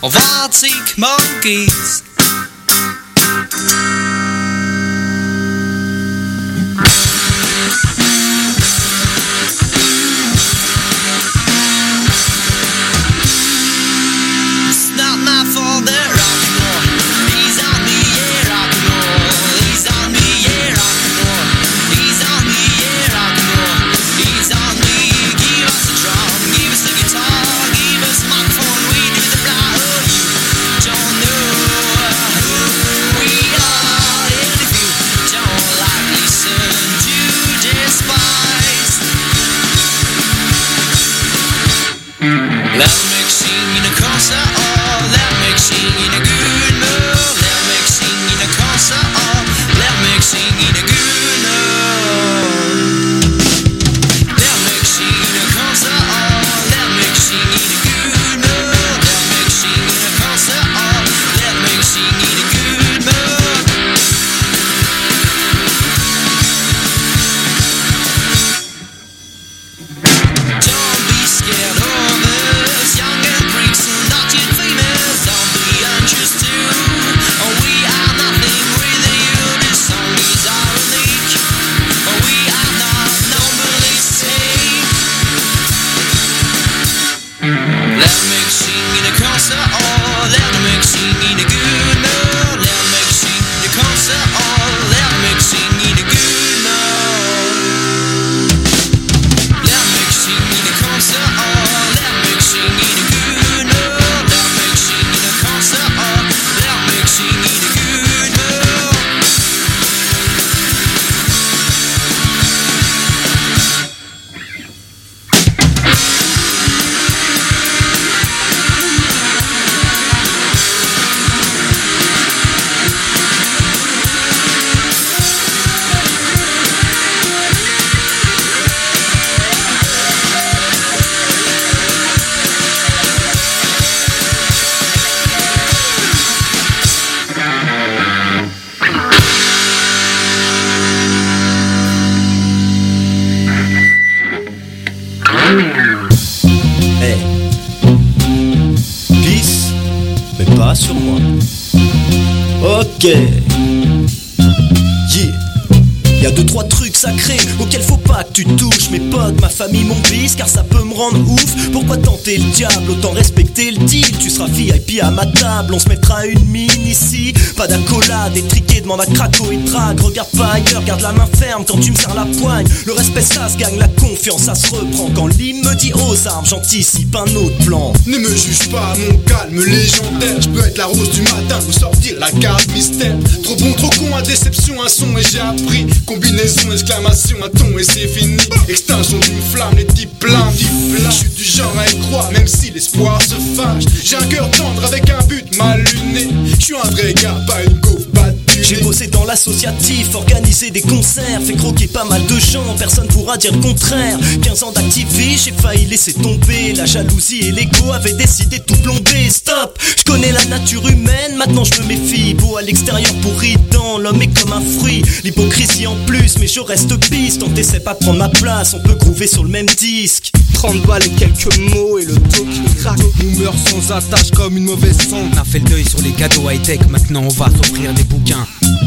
of Arctic monkeys. It's not my fault that rock and roll, he's on me, yeah, rock and roll, he's on me, yeah, rock and roll, he's on me, yeah, rock and roll, he's on me. Give us a drum, give us a guitar, give us a microphone, we do the blow. You don't know who we are, and if you don't like, listen to despise. Let me sing in a concert, oh, let me sing in a good mood. Let me sing in a concert, oh, let me sing in a good mood. Let me sing in a concert, oh, let me sing in a good mood. Let me sing in a concert, oh, let me sing in a good mood. Don't be scared of us, young and freaks and not yet famous. Don't be anxious too. Oh, we are nothing with you. This song is our unique. Oh, we are not normally safe. Let me sing in a concert, oh, let me sing in a good mood. Let me sing in a concert, oh, let me sing in a good mood. Let me sing in a concert, oh, let me sing in a good mood. Let me sing in a concert, oh, let me sing in a good mood. Hey. Pisse, mais pas sur moi. Ok. Yeah. Y'a deux trois trucs sacrés auxquels faut pas que tu touches. Mes potes, ma famille, mon bis, car ça peut me rendre ouf. Pourquoi tenter le diable, autant respecter le deal. Tu seras VIP à ma table, on se mettra une mine ici. Pas d'accolade, étriqué, demande à Craco et drague. Regarde pas ailleurs, garde la main ferme quand tu me serres la poigne. Le respect ça se gagne, la confiance ça se reprend. Quand l'hymne me dit aux armes, j'anticipe un autre plan. Ne me juge pas, mon calme légendaire. Je peux être la rose du matin ou sortir la carte mystère. Trop bon, trop con, à déception, un son et j'ai appris. Combinaison, exclamation, un ton et c'est fini. Extinction d'une flamme, les types pleins. Je suis du genre à y croire, même si l'espoir se fâche. J'ai un cœur tendre avec un but mal luné. Je suis un vrai gars, pas une gaufre battue. J'ai bossé dans l'associatif, organisé des concerts, fait croquer pas mal de gens, personne pourra dire le contraire. 15 ans d'activisme, j'ai failli laisser tomber. La jalousie et l'ego avaient décidé de tout plomber. Stop, je connais la nature humaine, maintenant je me méfie. Beau à l'extérieur, pourri dedans, l'homme est comme un fruit. L'hypocrisie en plus, mais je reste piste. Tant t'essaies pas de prendre ma place, on peut groover sur le même disque. 30 balles et quelques mots et le dos qui craque. Nous meurt sans attache comme une mauvaise sonde. On a fait le deuil sur les cadeaux high-tech, maintenant on va s'offrir des bouquins.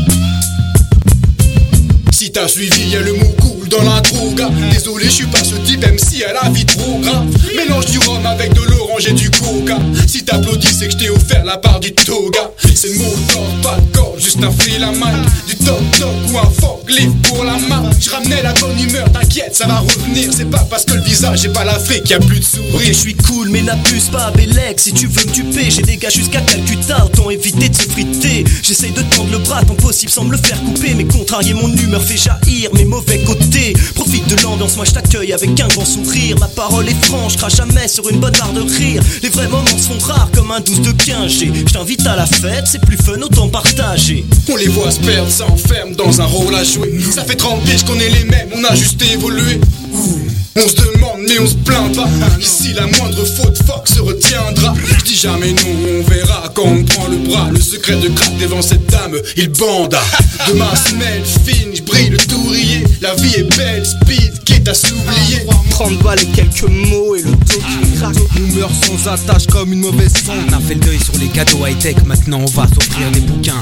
Si t'as suivi, y'a le mot cool dans l'intro, gars. Désolé, je suis pas ce type, même si elle a la vie trop grave. Mélange du rhum avec de l'orange et du coca. Si t'applaudis, c'est que je t'ai offert la part du toga. C'est le mot d'ordre, pas de corde, juste un fil à main. Du toc-toc ou un forklift pour la main. Je ramenais la bonne humeur, t'inquiète, ça va revenir. C'est pas parce que le visage est pas l'Afrique, y'a plus de sourire. Ok, je suis cool, mais n'abuse pas, Bélec. Si tu veux me duper, j'ai des gars jusqu'à Calcutta. Autant éviter de se friter. J'essaye de tendre le bras tant possible sans me le faire couper. Mais contrarier mon humeur fait jaillir mes mauvais côtés. Profite de l'ambiance, moi je t'accueille avec un grand sourire. Ma parole est franche, crache jamais sur une bonne barre de rire. Les vrais moments se font rares comme un 12 de 15G. Je t'invite à la fête, c'est plus fun, autant partager. On les voit se perdre, s'enferme dans un rôle à jouer. Ça fait 30 piges qu'on est les mêmes, on a juste évolué. On se demande mais on se plaint pas. Ici la moindre faute fuck se retiendra. Je dis jamais non, on verra quand on prend le bras. Le secret de crack devant cette dame, il banda. Demain semelle fine, je brille le tourier. La vie est belle, speed, quitte à s'oublier. 30 balles et quelques mots et le dos qui craque. On meurt sans attache comme une mauvaise sonde. On a fait le deuil sur les cadeaux high-tech, maintenant on va s'offrir des bouquins.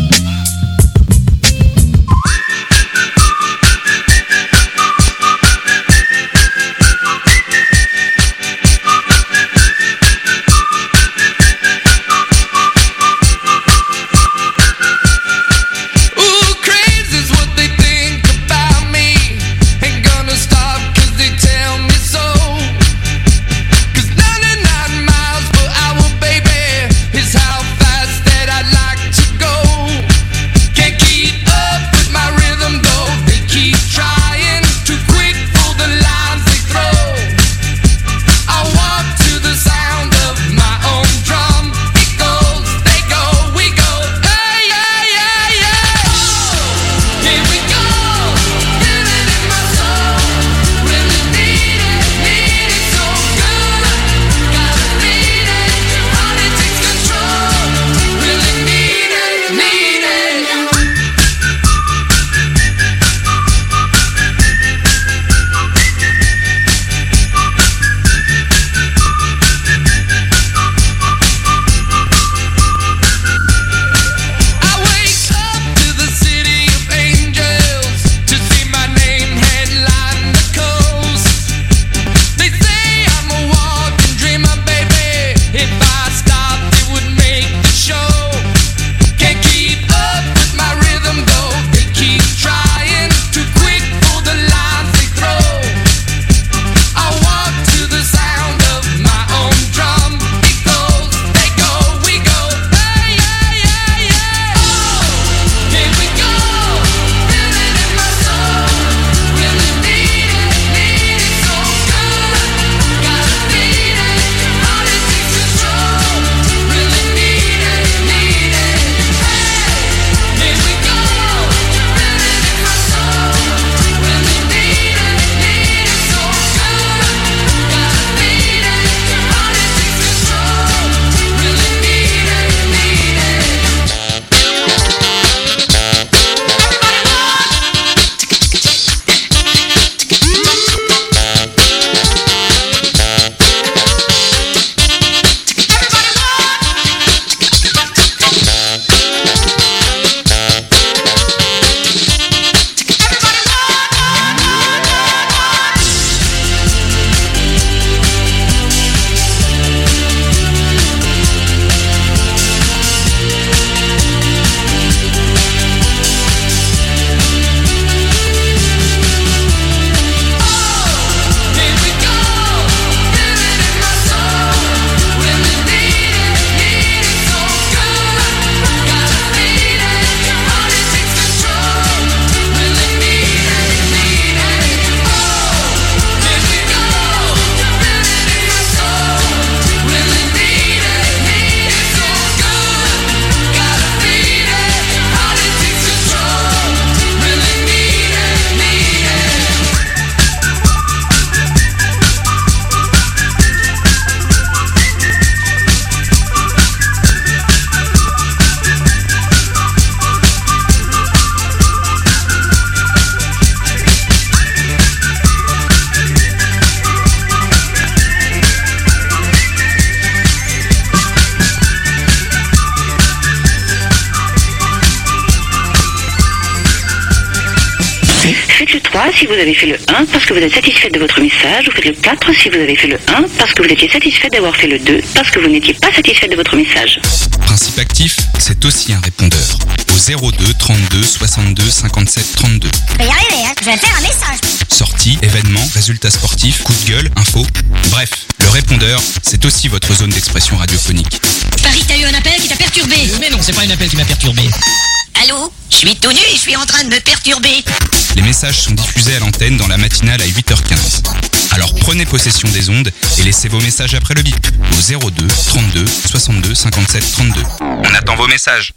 Faites le 3 si vous avez fait le 1 parce que vous êtes satisfait de votre message, ou faites le 4 si vous avez fait le 1 parce que vous étiez satisfait d'avoir fait le 2 parce que vous n'étiez pas satisfait de votre message. Principe actif, c'est aussi un répondeur. Au 02 32 62 57 32. Je vais y arriver, hein. Je vais faire un message. Sorties, événements, résultats sportifs, coups de gueule, infos. Bref, le répondeur, c'est aussi votre zone d'expression radiophonique. Paris, t'as eu un appel qui t'a perturbé. Mais non, c'est pas un appel qui m'a perturbé. Allô? Je suis tout nu et je suis en train de me perturber. Les messages sont diffusés à l'antenne dans la matinale à 8h15. Alors prenez possession des ondes et laissez vos messages après le bip au 02 32 62 57 32. On attend vos messages.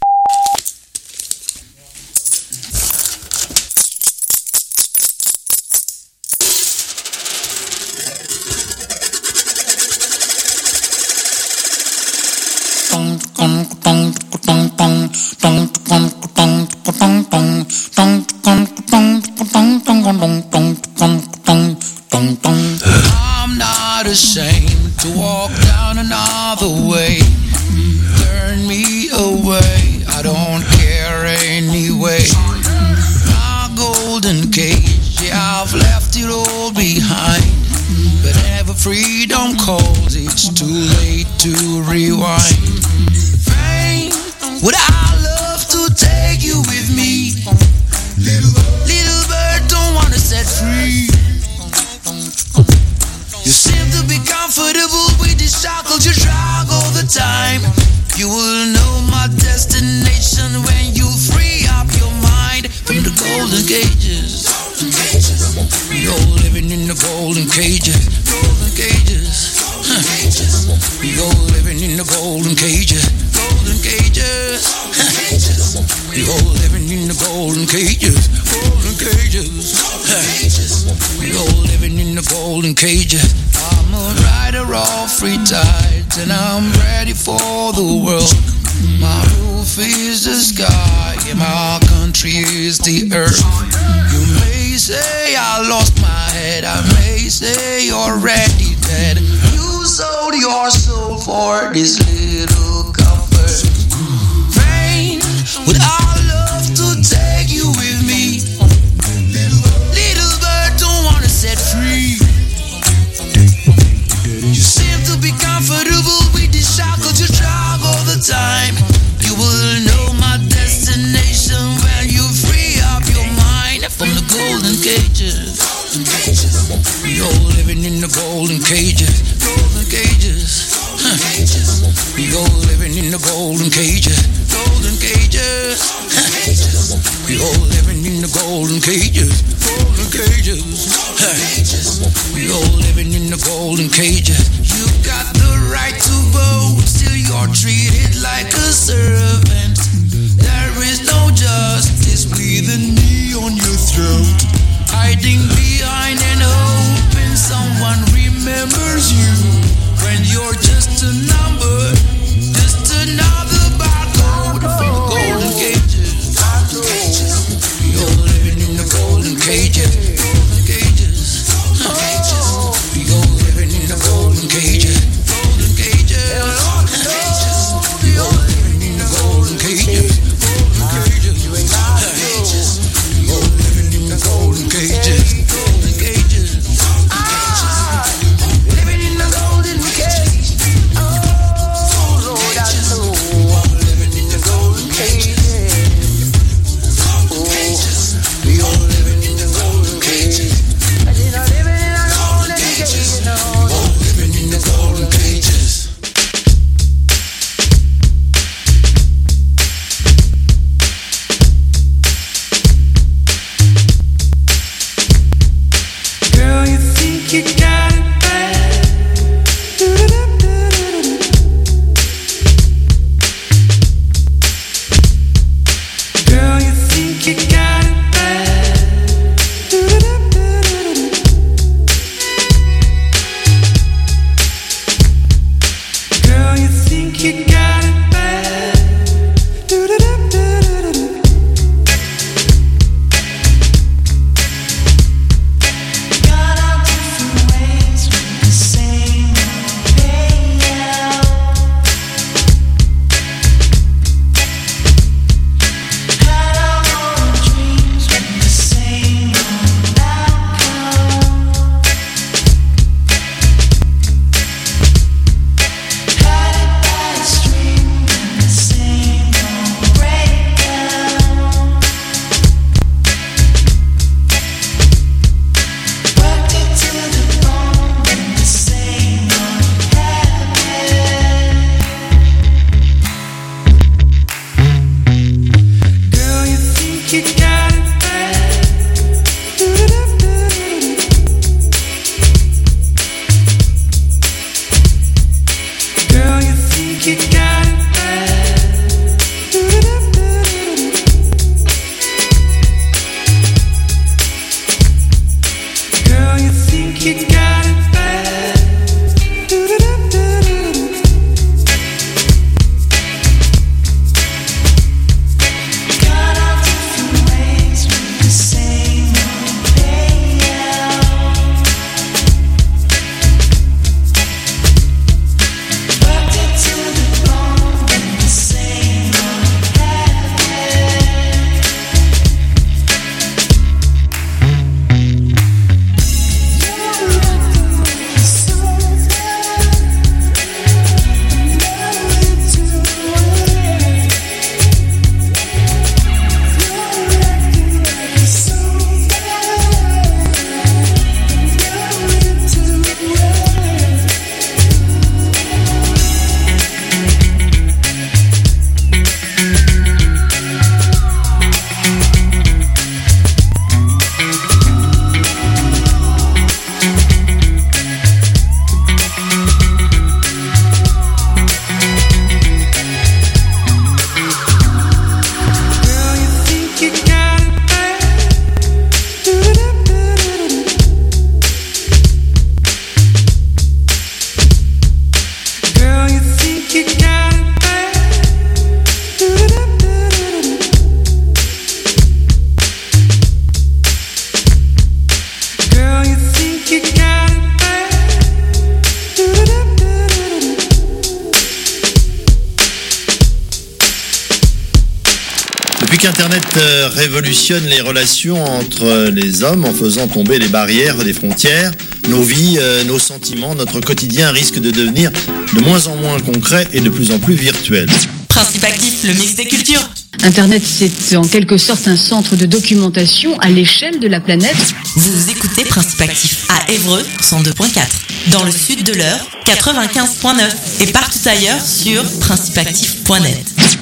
way. I don't care anyway. My golden cage, yeah, I've left it all behind. But whenever freedom calls, it's too late to rewind. Fame, would I love to take you with me? Little bird don't wanna set free. You seem to be comfortable with the shackles you drag all the time. You will know my destination when you free up your mind from the golden cages. We all living in the golden cages. Golden cages. Huh. We all living in the golden cages. Golden cages. Huh. We all living in the golden cages. Golden cages. Huh. We all living in the golden cages. I'm a rider of free tides and I'm ready for the world. My roof is the sky and my country is the earth. You may say I lost my head, I may say you're already dead. You sold your soul for this little comfort. Rain, would I love to take you with me? Little bird don't wanna set free. You seem to be comfortable with the shackles you drag all the time. You will know my destination when you free up your mind from the golden cages. We all living in the golden cages. Golden cages. Huh. We all living in the golden cages. Golden cages. Huh. We all living in the golden cages. Golden cages. Huh. We all living in the golden cages. You got the right to vote, still you're treated like a servant. There is no justice with a knee on your throat. Hiding behind and hoping someone remembers you when you're just a number, just another barcode from the golden cages. We all living in the golden cages. Golden cages. We all living in the golden cages. Golden cages. Depuis qu'Internet révolutionne les relations entre les hommes en faisant tomber les barrières des frontières, nos vies, nos sentiments, notre quotidien risque de devenir de moins en moins concret et de plus en plus virtuel. Principe actif, le mix des cultures. Internet, c'est en quelque sorte un centre de documentation à l'échelle de la planète. Vous écoutez Principe actif à Évreux, 102.4. Dans le sud de l'Eure, 95.9. Et partout ailleurs sur principeactif.net.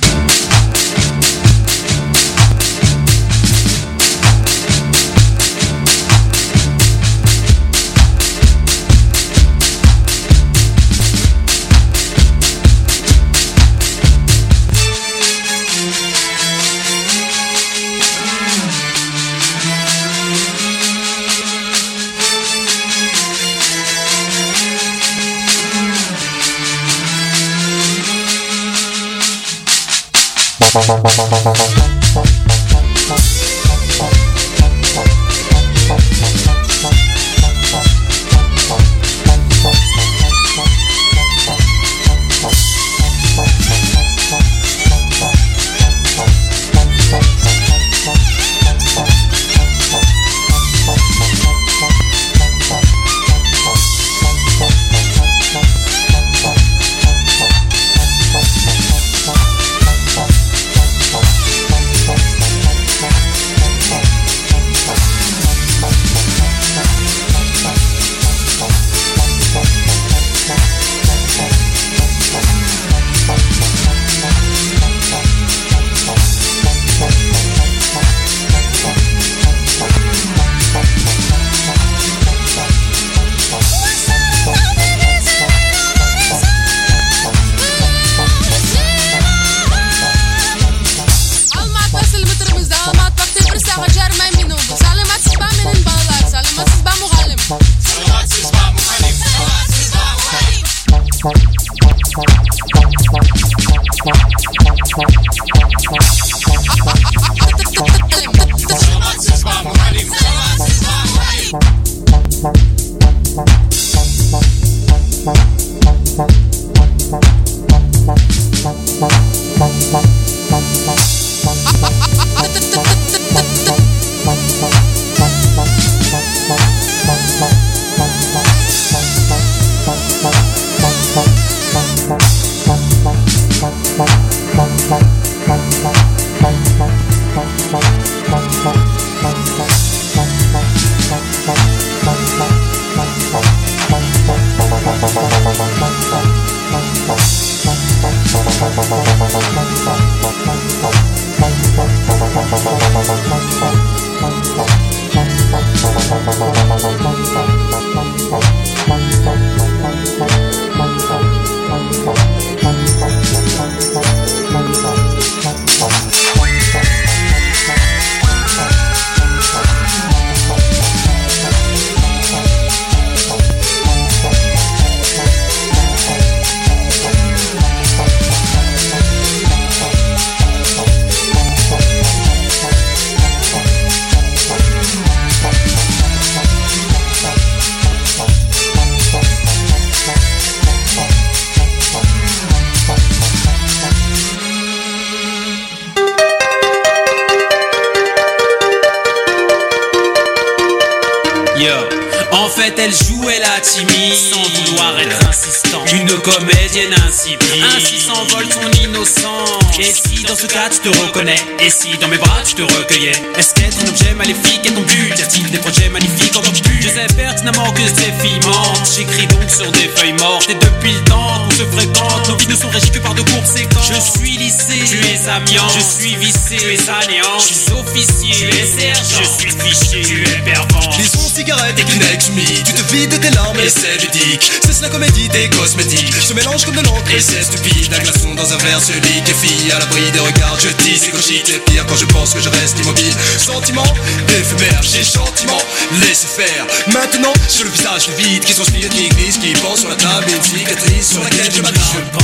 Elle jouait la timide sans vouloir être insistante. Une comédienne insipide, ainsi s'envole son innocence. Et si dans ce cas tu te reconnais, et si dans mes bras tu te recueillais, est-ce qu'être un objet maléfique est ton but? Y a-t-il des projets magnifiques en ton but? Je sais pertinemment que ces filles mentent. J'écris donc sur des feuilles mortes. Et depuis le temps qu'on se fréquente, nos vies ne sont régies que par de courtes séquences. Je suis lycée, tu es amiant. Je suis vissé, tu es anéant. Je suis officier, tu es sergent. Je suis fichier, tu es pervent. Les sons, cigarettes et Kleenex, tu te vides de tes larmes et c'est ludique. C'est la comédie des cosmétiques. Se mélange comme de l'encre et c'est stupide. Un glaçon dans un verre, celui qui est fille à l'abri des regards. Je dis c'est gauchique, c'est pire quand je pense que je reste immobile. Sentiment éphémère, j'ai gentiment laissé faire. Maintenant, sur le visage vide qui s'inspire, qui glisse, qui pense sur la table et une cicatrice sur laquelle je m'attends. Je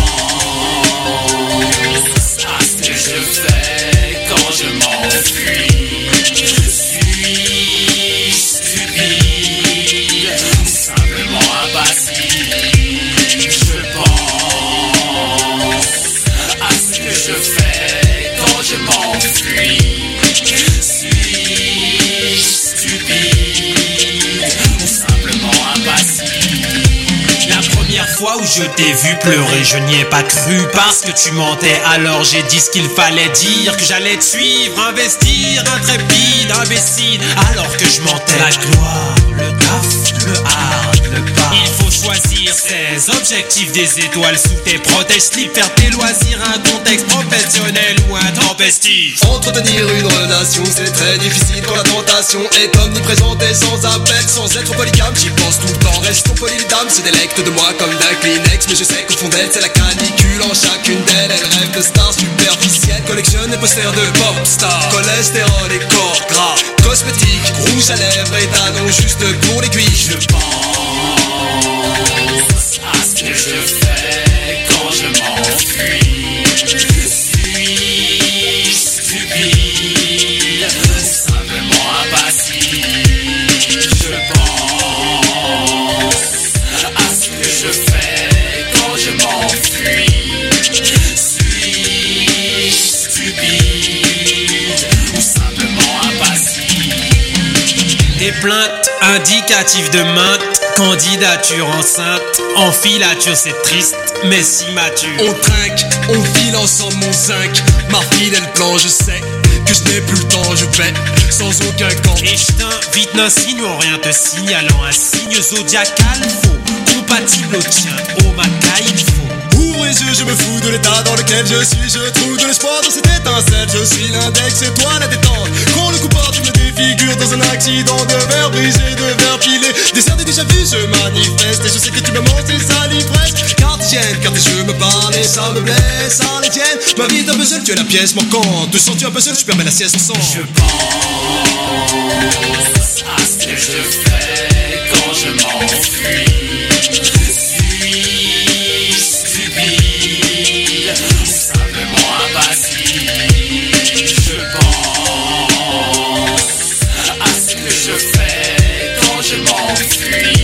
pense à ce que je fais quand je m'enfuis. Je suis stupide, simplement impassible. Je pense à ce que je fais quand je m'enfuis. m'enfuis? Suis-je stupide ou simplement impassible? La première fois où je t'ai vu pleurer, je n'y ai pas cru parce que tu mentais. Alors j'ai dit ce qu'il fallait dire, que j'allais te suivre, investir, intrépide, imbécile, alors que je mentais. La gloire, le taf, le hard, le pas. Il faut choisir ses objectifs, des étoiles sous tes protèges slip, faire tes loisirs, un contexte professionnel ou intempestif. Entretenir une relation, c'est très difficile quand la tentation est omniprésente et sans appel, sans être polygame. J'y pense tout le temps, restons polydames, se délecte de moi comme d'un Kleenex. Mais je sais qu'au fond d'elle, c'est la canicule. En chacune d'elles, elle rêve de stars superficielles. Collectionne les posters de pop stars, cholestérol et corps gras, cosmétiques, rouge à lèvres et talons juste pour l'aiguille. Je pense à ce que je fais quand je m'enfuis. Suis-je stupide ou simplement impassible? Je pense à ce que je fais quand je m'enfuis. Suis-je stupide ou simplement impassible? Des plaintes indicatives de maintes candidatures enceintes. En filature c'est triste mais si mature. On trinque, on file ensemble mon zinc. Ma fille elle plan, je sais que je n'ai plus le temps, je vais sans aucun camp. Et je t'invite n'insinuant rien, te signalant un signe zodiacal faux, compatible au tien, au macaille il faut. Ouvre les yeux, je me fous de l'état dans lequel je suis. Je trouve de l'espoir dans cette étincelle. Je suis l'index et toi la détente. Quand le coup part, tu me défigures dans un accident de verre brisé, de verre pilé. Des cernes déjà vues, je manifeste. Et je sais que tu me mens, c'est ça l'ivresse. Cartésienne, car tes jeux me parlent et ça me blesse. Ça les tienne, ma vie est un puzzle, tu es la pièce manquante. Te sens-tu un peu seul, je permets la sieste sans. Je pense à ce que je fais quand je m'enfuis. Simplement impassible. Je pense à ce que je fais quand je m'enfuis.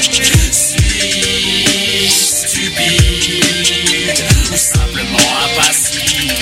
Suis-je stupide ou simplement impassible?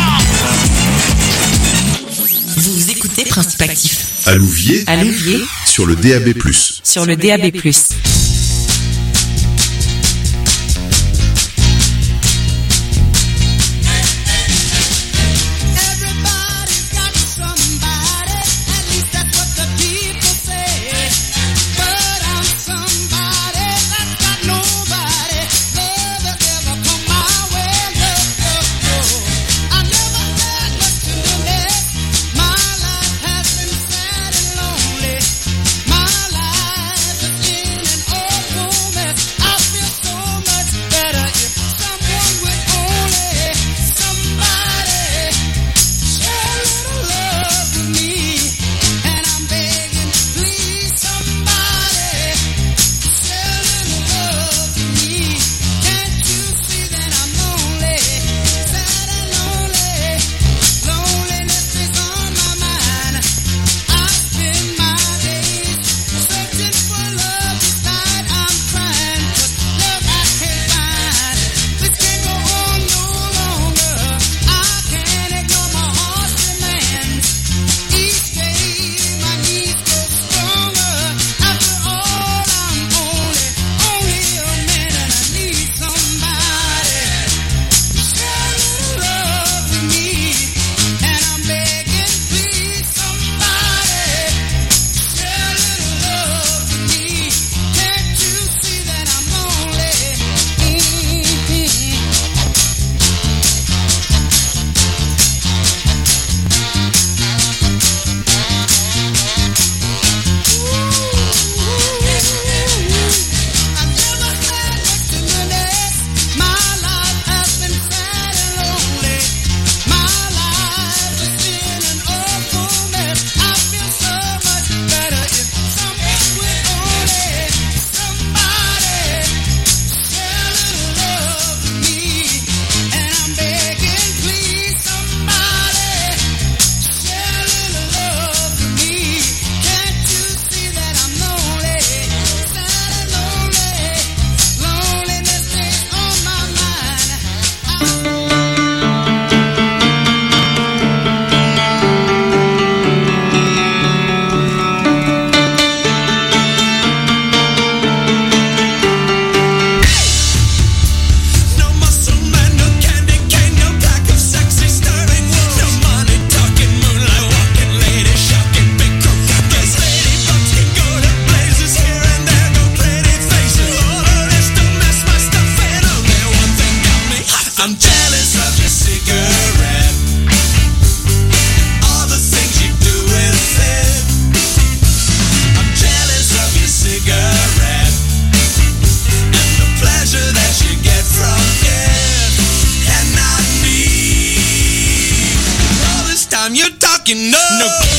Principe Actif. À Louviers. À Louviers. sur le DAB+. Sur le DAB+. You're talking no.